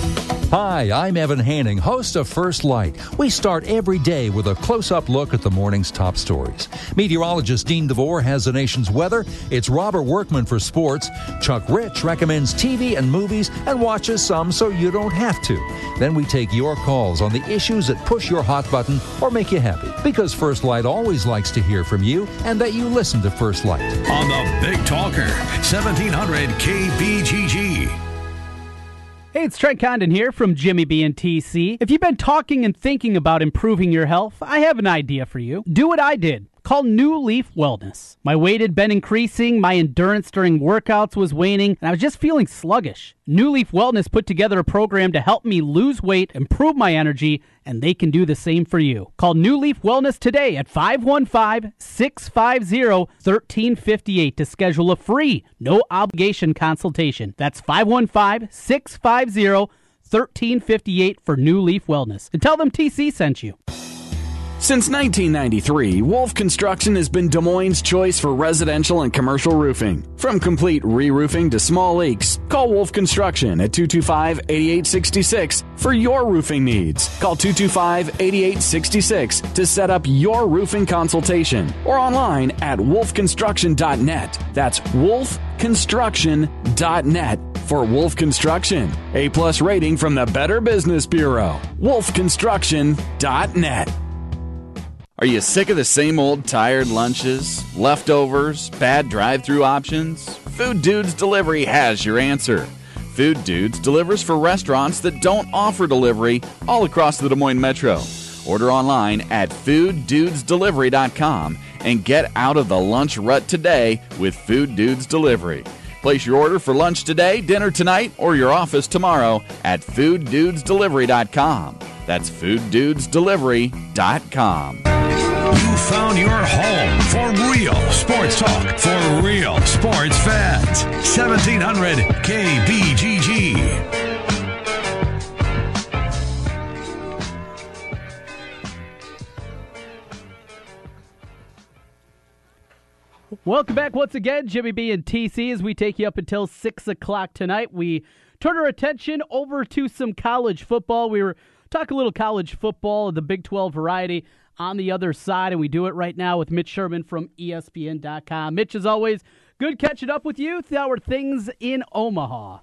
Hi, I'm Evan Hanning, host of First Light. We start every day with a close-up look at the morning's top stories. Meteorologist Dean DeVore has the nation's weather. It's Robert Workman for sports. Chuck Rich recommends TV and movies and watches some so you don't have to. Then we take your calls on the issues that push your hot button or make you happy. Because First Light always likes to hear from you and that you listen to First Light. On the Big Talker, 1700 KBGG. Hey, it's Trent Condon here from Jimmy B and TC. If you've been talking and thinking about improving your health, I have an idea for you. Do what I did. Call New Leaf Wellness. My weight had been increasing, my endurance during workouts was waning, and I was just feeling sluggish. New Leaf Wellness put together a program to help me lose weight, improve my energy, and they can do the same for you. Call New Leaf Wellness today at 515-650-1358 to schedule a free, no-obligation consultation. That's 515-650-1358 for New Leaf Wellness. And tell them TC sent you. Since 1993, Wolf Construction has been Des Moines' choice for residential and commercial roofing. From complete re-roofing to small leaks, call Wolf Construction at 225-8866 for your roofing needs. Call 225-8866 to set up your roofing consultation or online at wolfconstruction.net. That's wolfconstruction.net for Wolf Construction. A+ rating from the Better Business Bureau. wolfconstruction.net. Are you sick of the same old tired lunches, leftovers, bad drive-thru options? Food Dudes Delivery has your answer. Food Dudes delivers for restaurants that don't offer delivery all across the Des Moines Metro. Order online at fooddudesdelivery.com and get out of the lunch rut today with Food Dudes Delivery. Place your order for lunch today, dinner tonight, or your office tomorrow at fooddudesdelivery.com. That's fooddudesdelivery.com. You found your home for real sports talk for real sports fans. 1700 KBGG. Welcome back once again, Jimmy B and TC, as we take you up until 6 o'clock tonight. We turn our attention over to some college football. We were talking a little college football, the Big 12 variety on the other side, and we do it right now with Mitch Sherman from ESPN.com. Mitch, as always, good catching up with you. How are things in Omaha?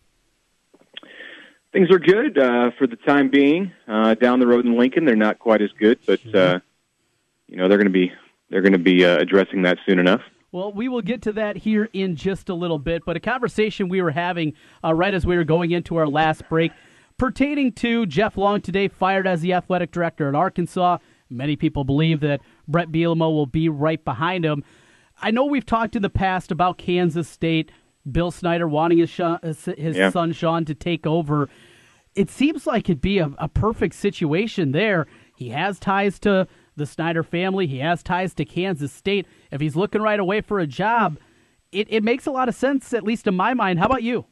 Things are good for the time being. Down the road in Lincoln, they're not quite as good, but they're going to be addressing that soon enough. Well, we will get to that here in just a little bit, but a conversation we were having right as we were going into our last break pertaining to Jeff Long today fired as the athletic director at Arkansas. Many people believe that Brett Bielema will be right behind him. I know we've talked in the past about Kansas State, Bill Snyder wanting his son Sean to take over. It seems like it'd be a perfect situation there. He has ties to the Snyder family. He has ties to Kansas State. If he's looking right away for a job, it makes a lot of sense, at least in my mind. How about you?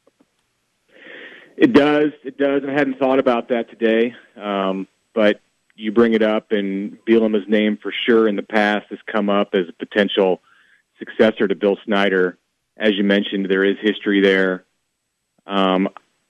It does. I hadn't thought about that today, but you bring it up, and Bielema's name for sure in the past has come up as a potential successor to Bill Snyder. As you mentioned, there is history there. Bill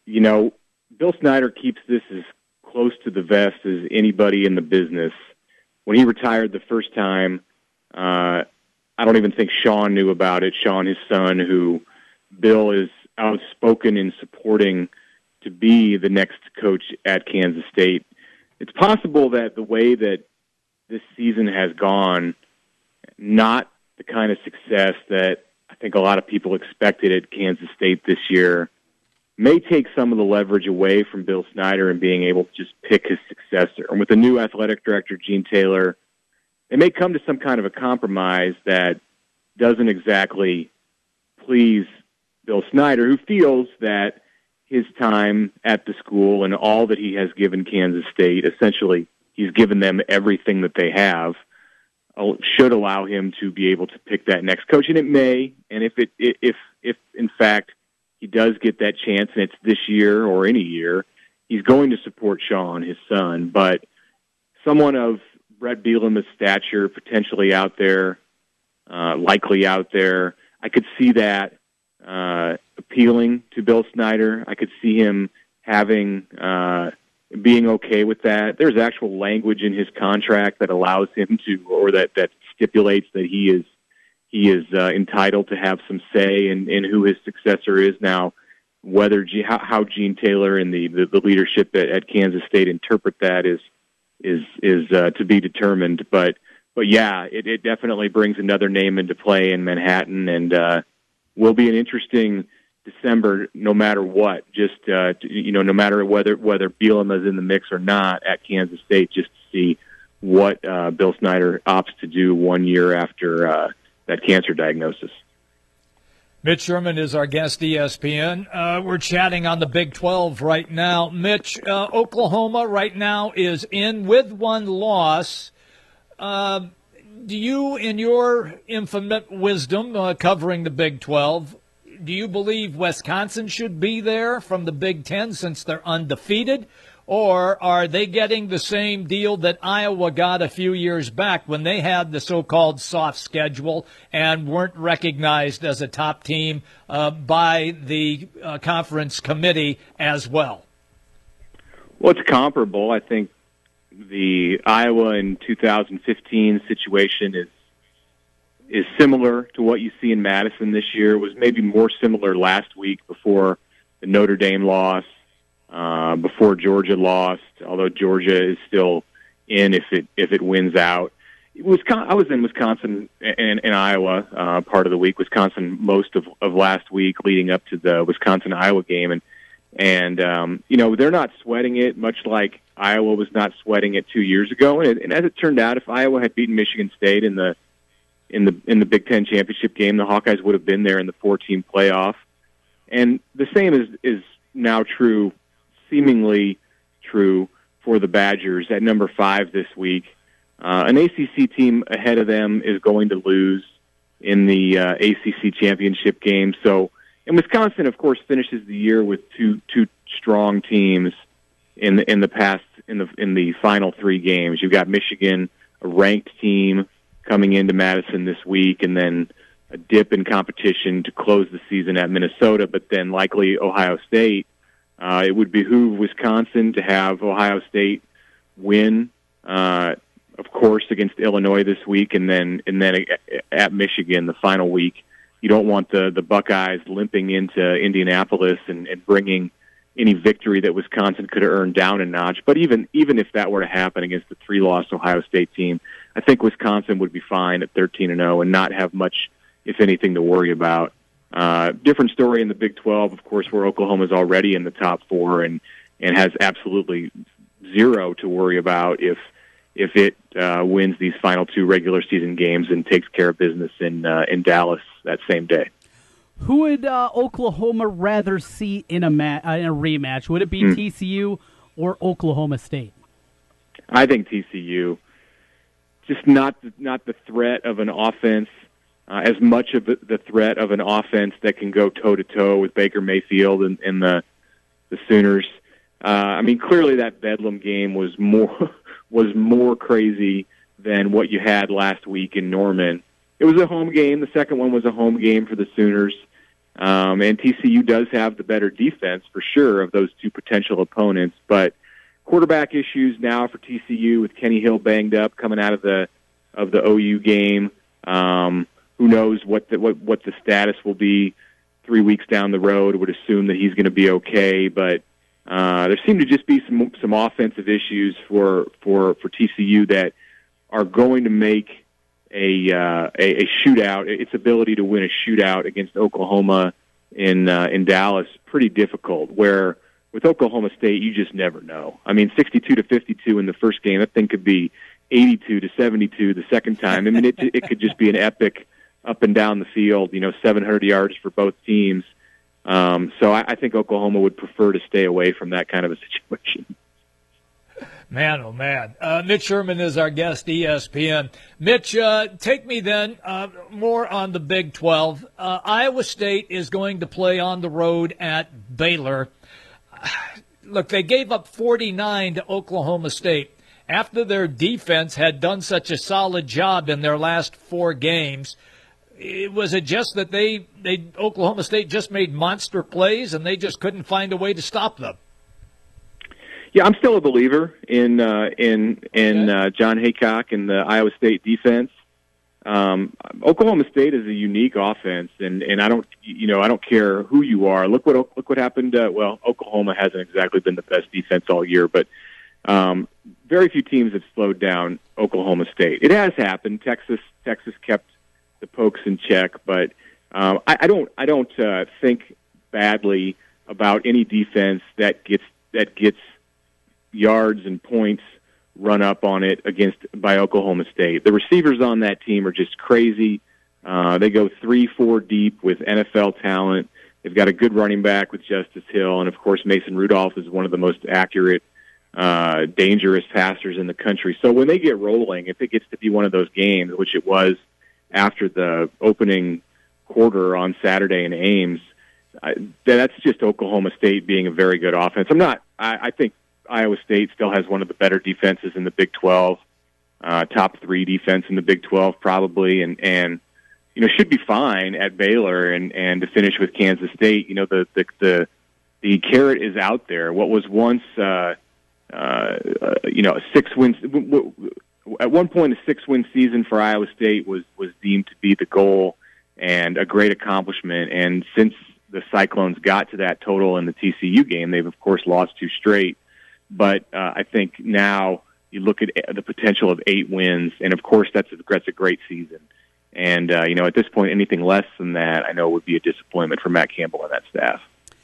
Snyder keeps this as close to the vest as anybody in the business. When he retired the first time, I don't even think Sean knew about it. Sean, his son, who Bill is outspoken in supporting to be the next coach at Kansas State. It's possible that the way that this season has gone, not the kind of success that I think a lot of people expected at Kansas State this year, may take some of the leverage away from Bill Snyder and being able to just pick his successor. And with the new athletic director, Gene Taylor, they may come to some kind of a compromise that doesn't exactly please Bill Snyder, who feels that his time at the school and all that he has given Kansas State, essentially he's given them everything that they have, should allow him to be able to pick that next coach. And it may, and if in fact he does get that chance, and it's this year or any year, he's going to support Sean, his son. But someone of Brett Bielema's stature, potentially out there, likely out there, I could see that appealing to Bill Snyder. I could see him having being okay with that. There's actual language in his contract that allows him to, or that stipulates that he is entitled to have some say in who his successor is. Now, whether how Gene Taylor and the leadership at Kansas State interpret that is to be determined. But yeah, it definitely brings another name into play in Manhattan, and will be an interesting December, no matter what. Just no matter whether Bielema's in the mix or not at Kansas State, just to see what Bill Snyder opts to do 1 year after that cancer diagnosis. Mitch Sherman is our guest, ESPN. We're chatting on the Big 12 right now. Mitch, Oklahoma right now is in with one loss. Do you, in your infinite wisdom covering the Big 12, do you believe Wisconsin should be there from the Big 10 since they're undefeated? Or are they getting the same deal that Iowa got a few years back when they had the so-called soft schedule and weren't recognized as a top team by the conference committee as well? Well, it's comparable. I think the Iowa in 2015 situation is similar to what you see in Madison this year. It was maybe more similar last week before the Notre Dame loss. Before Georgia lost, although Georgia is still in if it wins out. I was in Wisconsin and Iowa part of the week. Wisconsin most of last week, leading up to the Wisconsin-Iowa game, and And, they're not sweating it, much like Iowa was not sweating it 2 years ago. And as it turned out, if Iowa had beaten Michigan State in the Big Ten championship game, the Hawkeyes would have been there in the 4-team playoff. And the same is now true, seemingly true, for the Badgers at number 5 this week. An ACC team ahead of them is going to lose in the ACC championship game. So, and Wisconsin, of course, finishes the year with two strong teams in the final 3 games. You've got Michigan, a ranked team, coming into Madison this week, and then a dip in competition to close the season at Minnesota, but then likely Ohio State. It would behoove Wisconsin to have Ohio State win, of course, against Illinois this week, and then at Michigan the final week. You don't want the Buckeyes limping into Indianapolis and bringing any victory that Wisconsin could have earned down a notch. But even if that were to happen against the 3-loss Ohio State team, I think Wisconsin would be fine at 13-0 and not have much, if anything, to worry about. Different story in the Big 12, of course, where Oklahoma is already in the top 4 and has absolutely zero to worry about if it wins these final 2 regular season games and takes care of business in Dallas that same day. Who would Oklahoma rather see in a rematch? Would it be TCU or Oklahoma State? I think TCU. Just not the threat of an offense, as much of the threat of an offense that can go toe-to-toe with Baker Mayfield and the Sooners. Clearly that Bedlam game was more crazy than what you had last week in Norman. It was a home game. The second one was a home game for the Sooners. And TCU does have the better defense, for sure, of those 2 potential opponents. But quarterback issues now for TCU with Kenny Hill banged up coming out of the OU game. Who knows what the status will be 3 weeks down the road. I would assume that he's going to be okay, but there seem to just be some offensive issues for TCU that are going to make a shootout, its ability to win a shootout against Oklahoma in Dallas, pretty difficult. Where with Oklahoma State, you just never know. 62-52 in the first game, that thing could be 82-72 the second time. It could just be an epic up and down the field, 700 yards for both teams. So I think Oklahoma would prefer to stay away from that kind of a situation. Man, oh man. Mitch Sherman is our guest, ESPN. Mitch, take me then more on the Big 12. Iowa State is going to play on the road at Baylor. Look, they gave up 49 to Oklahoma State. After their defense had done such a solid job in their last 4 games, was it just that Oklahoma State just made monster plays and they just couldn't find a way to stop them? Yeah, I'm still a believer in John Haycock and the Iowa State defense. Oklahoma State is a unique offense, and I don't care who you are. Look what happened. Oklahoma hasn't exactly been the best defense all year, but very few teams have slowed down Oklahoma State. It has happened. Texas kept the Pokes in check, but I don't think badly about any defense that gets yards and points run up on it by Oklahoma State. The receivers on that team are just crazy. They go 3-4 deep with NFL talent. They've got a good running back with Justice Hill, and of course Mason Rudolph is one of the most accurate, dangerous passers in the country. So when they get rolling, if it gets to be one of those games, which it was after the opening quarter on Saturday in Ames, that's just Oklahoma State being a very good offense. I think Iowa State still has one of the better defenses in the Big 12, top 3 defense in the Big 12 probably, and should be fine at Baylor and to finish with Kansas State. The carrot is out there. What was once a 6-win at one point a 6-win season for Iowa State was deemed to be the goal and a great accomplishment. And since the Cyclones got to that total in the TCU game, they've of course lost 2 straight. But I think now you look at the potential of 8 wins, and of course that's a great season. And at this point, anything less than that, I know would be a disappointment for Matt Campbell and that staff.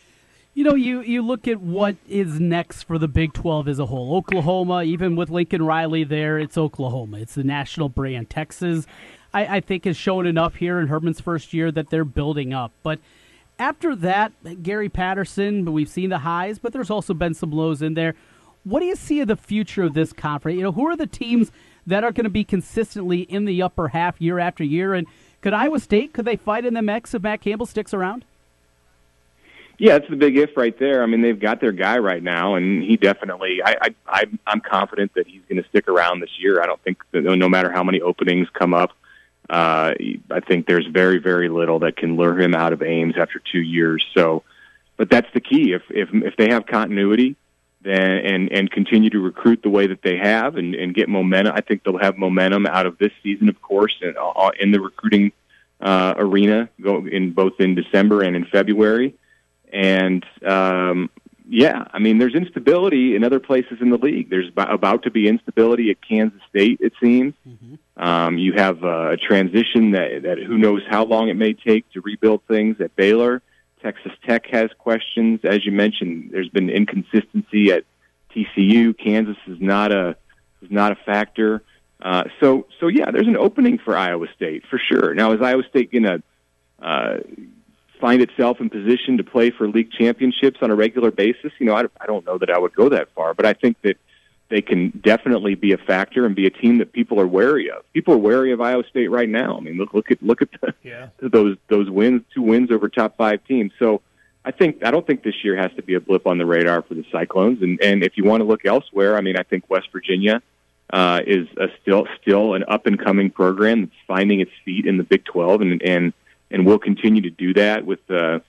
You know, you look at what is next for the Big 12 as a whole. Oklahoma, even with Lincoln Riley there, it's Oklahoma. It's the national brand. Texas, I think, has shown enough here in Herman's first year that they're building up. But after that, Gary Patterson, we've seen the highs, but there's also been some lows in there. What do you see of the future of this conference? You know, who are the teams that are going to be consistently in the upper half year after year? And could Iowa State, could they fight in the mix if Matt Campbell sticks around? Yeah, that's the big if right there. I mean, they've got their guy right now, and he definitely. I'm confident that he's going to stick around this year. I don't think that no matter how many openings come up, I think there's very, very little that can lure him out of Ames after 2 years. So, but that's the key. If they have continuity, then and continue to recruit the way that they have and get momentum, I think they'll have momentum out of this season, of course, and in the recruiting arena, both in December and in February. And, yeah, I mean, there's instability in other places in the league. There's about to be instability at Kansas State, it seems. Mm-hmm. You have a transition that who knows how long it may take to rebuild things at Baylor. Texas Tech has questions. As you mentioned, there's been inconsistency at TCU. Kansas is not a factor. So yeah, there's an opening for Iowa State for sure. Now, is Iowa State going to find itself in position to play for league championships on a regular basis? You know, I don't know that I would go that far, but I think that they can definitely be a factor and be a team that people are wary of. People are wary of Iowa State right now. I mean, look at those wins, 2 wins over top 5 teams. So I don't think this year has to be a blip on the radar for the Cyclones. And if you want to look elsewhere, I mean, I think West Virginia is still an up and coming program that's finding its feet in the Big 12 and will continue to do that with the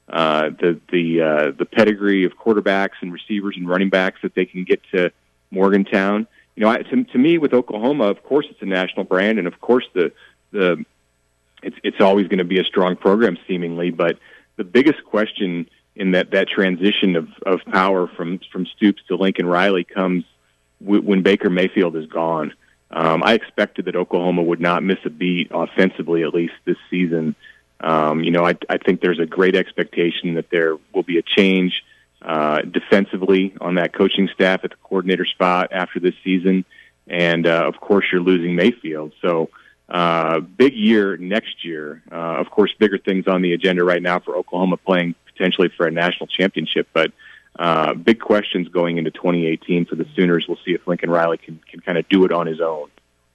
pedigree of quarterbacks and receivers and running backs that they can get to Morgantown. You know, to me, with Oklahoma, of course, it's a national brand, and of course, it's always going to be a strong program, seemingly. But the biggest question in that transition of power from Stoops to Lincoln Riley comes when Baker Mayfield is gone. I expected that Oklahoma would not miss a beat offensively, at least this season. You know, I think there's a great expectation that there will be a change defensively on that coaching staff at the coordinator spot after this season. And, of course, you're losing Mayfield. So big year next year. Of course, bigger things on the agenda right now for Oklahoma playing potentially for a national championship. But big questions going into 2018 for the Sooners. We'll see if Lincoln Riley can kind of do it on his own.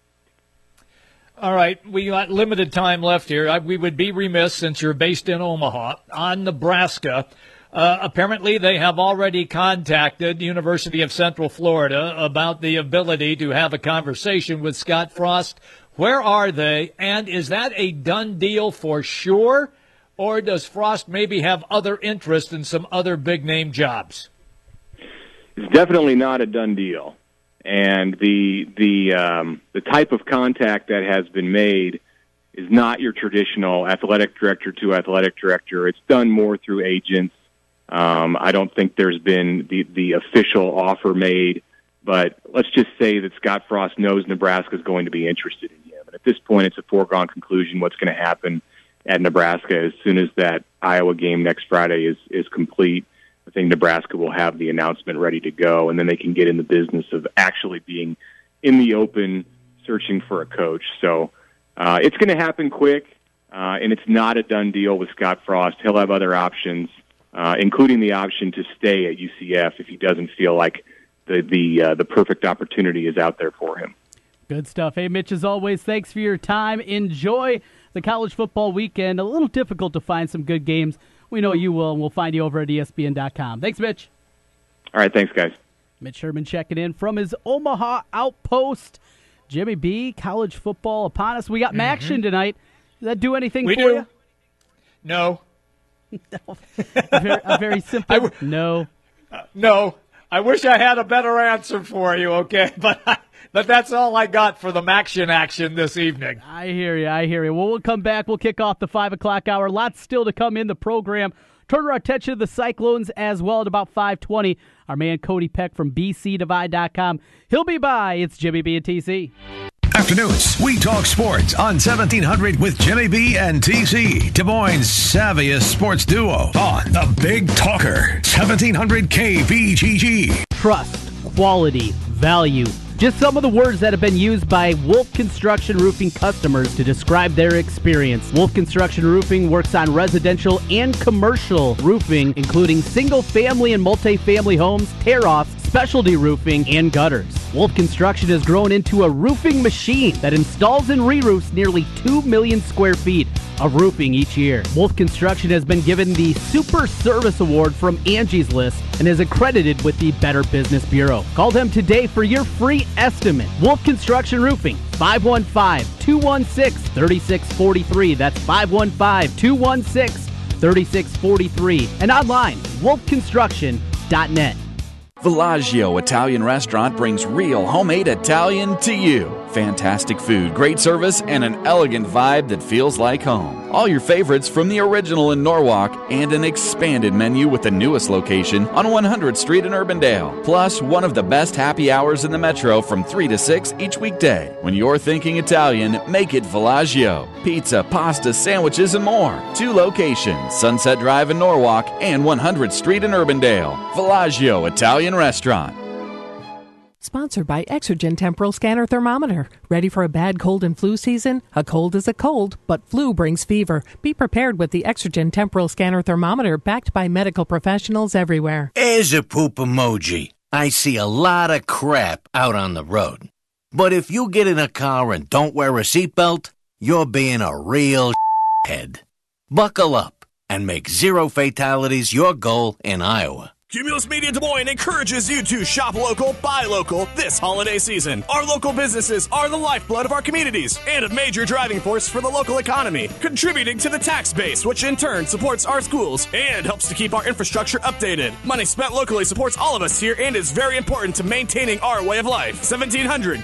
All right, we got limited time left here. We would be remiss, since you're based in Omaha, on Nebraska. Apparently, they have already contacted the University of Central Florida about the ability to have a conversation with Scott Frost. Where are they? And is that a done deal for sure? Or does Frost maybe have other interest in some other big-name jobs? It's definitely not a done deal. And the type of contact that has been made is not your traditional athletic director to athletic director. It's done more through agents. I don't think there's been the official offer made, but let's just say that Scott Frost knows Nebraska is going to be interested in him. And at this point, it's a foregone conclusion what's going to happen at Nebraska as soon as that Iowa game next Friday is complete. I think Nebraska will have the announcement ready to go, and then they can get in the business of actually being in the open, searching for a coach. So it's going to happen quick, and it's not a done deal with Scott Frost. He'll have other options, including the option to stay at UCF if he doesn't feel like the perfect opportunity is out there for him. Good stuff. Hey, Mitch, as always, thanks for your time. Enjoy the college football weekend. A little difficult to find some good games. We know you will, and we'll find you over at ESPN.com. Thanks, Mitch. All right, thanks, guys. Mitch Sherman checking in from his Omaha outpost. Jimmy B, college football upon us. We got Maction tonight. Does that do anything for you? No. No. A very simple no. No. I wish I had a better answer for you, okay? But that's all I got for the Maction action this evening. I hear you. Well, we'll come back. We'll kick off the 5 o'clock hour. Lots still to come in the program. Turn our attention to the Cyclones as well at about 5:20. Our man Cody Peck from BCDivide.com. He'll be by. It's Jimmy B and TC. Afternoons, we talk sports on 1700 with Jimmy B and TC, Des Moines' savviest sports duo on The Big Talker, 1700 KBGG. Trust, quality, value. Just some of the words that have been used by Wolf Construction Roofing customers to describe their experience. Wolf Construction Roofing works on residential and commercial roofing, including single-family and multi-family homes, tear-offs, specialty roofing, and gutters. Wolf Construction has grown into a roofing machine that installs and re-roofs nearly 2 million square feet of roofing each year. Wolf Construction has been given the Super Service Award from Angie's List and is accredited with the Better Business Bureau. Call them today for your free estimate. Wolf Construction Roofing, 515-216-3643. That's 515-216-3643. And online, wolfconstruction.net. Villaggio Italian Restaurant brings real homemade Italian to you. Fantastic food, great service, and an elegant vibe that feels like home. All your favorites from the original in Norwalk and an expanded menu with the newest location on 100th Street in Urbandale. Plus, one of the best happy hours in the metro from 3 to 6 each weekday. When you're thinking Italian, make it Villaggio. Pizza, pasta, sandwiches, and more. 2 locations, Sunset Drive in Norwalk and 100th Street in Urbandale. Villaggio Italian Restaurant. Sponsored by Exergen Temporal Scanner Thermometer. Ready for a bad cold and flu season? A cold is a cold, but flu brings fever. Be prepared with the Exergen Temporal Scanner Thermometer backed by medical professionals everywhere. There's a poop emoji. I see a lot of crap out on the road. But if you get in a car and don't wear a seatbelt, you're being a real head. Buckle up and make 0 fatalities your goal in Iowa. Cumulus Media Des Moines encourages you to shop local, buy local this holiday season. Our local businesses are the lifeblood of our communities and a major driving force for the local economy, contributing to the tax base, which in turn supports our schools and helps to keep our infrastructure updated. Money spent locally supports all of us here and is very important to maintaining our way of life. 1700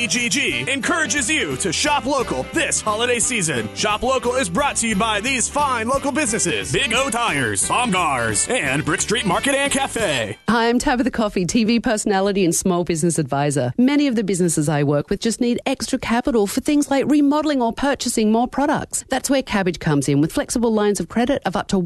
KBGG encourages you to shop local this holiday season. Shop Local is brought to you by these fine local businesses: Big O Tires, Bomgars, and Brick Street Market and Cafe. Hi, I'm Tabitha Coffey, TV personality and small business advisor. Many of the businesses I work with just need extra capital for things like remodeling or purchasing more products. That's where Cabbage comes in with flexible lines of credit of up to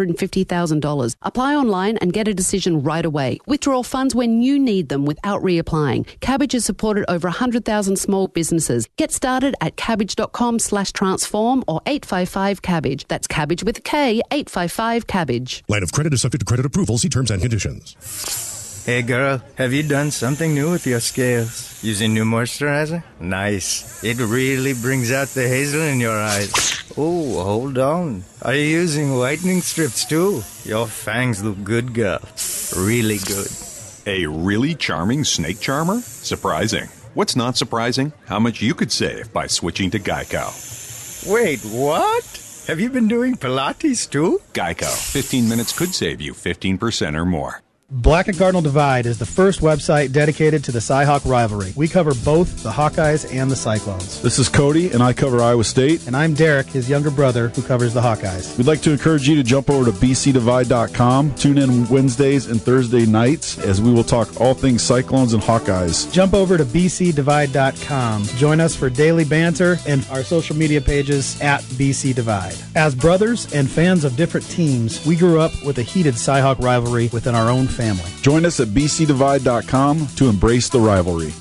$150,000. Apply online and get a decision right away. Withdraw funds when you need them without reapplying. Cabbage has supported over 100,000 small businesses. Get started at cabbage.com/transform or 855-CABBAGE. That's Cabbage with a K, 855-CABBAGE. Line of credit is subject to credit approval. See terms and conditions. Hey girl, have you done something new with your scales? Using new moisturizer? Nice. It really brings out the hazel in your eyes. Oh, hold on. Are you using whitening strips too? Your fangs look good, girl. Really good. A really charming snake charmer? Surprising. What's not surprising? How much you could save by switching to Geico. Wait, what? Have you been doing Pilates too? Geico. 15 minutes could save you 15% or more. Black and Cardinal Divide is the first website dedicated to the Cy-Hawk rivalry. We cover both the Hawkeyes and the Cyclones. This is Cody, and I cover Iowa State. And I'm Derek, his younger brother, who covers the Hawkeyes. We'd like to encourage you to jump over to bcdivide.com. Tune in Wednesdays and Thursday nights as we will talk all things Cyclones and Hawkeyes. Jump over to bcdivide.com. Join us for daily banter and our social media pages at BC Divide. As brothers and fans of different teams, we grew up with a heated Cy-Hawk rivalry within our own family. Join us at bcdivide.com to embrace the rivalry.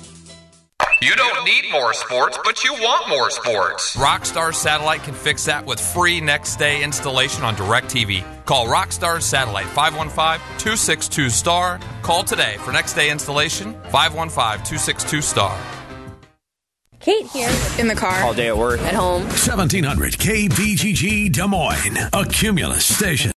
You don't need more sports, but you want more sports. Rockstar Satellite can fix that with free next-day installation on DirecTV. Call Rockstar Satellite, 515-262-STAR. Call today for next-day installation, 515-262-STAR. Kate here. In the car. All day at work. At home. 1700 KBGG Des Moines, a Cumulus station.